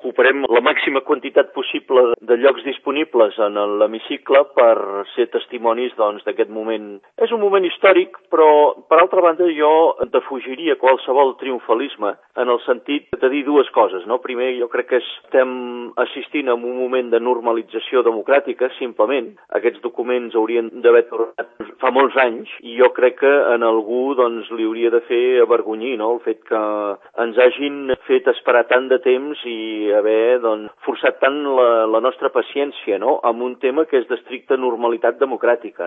ocuparem la màxima quantitat possible de llocs disponibles en l'hemicicle per ser testimonis d'aquest moment. És un moment històric, però per altra banda jo defugiria qualsevol triomfalisme en el sentit de dir dues coses, no? Primer, jo crec que estem assistint a un moment de normalització democràtica, simplement. Aquests documents haurien d'haver tornat fa molts anys i jo crec que en algú li hauria de fer avergonyir, no? El fet que ens hagin fet esperar tant de temps i haver forçat tant la nostra paciència, no? Amb un tema que és d'estricta normalitat democràtica.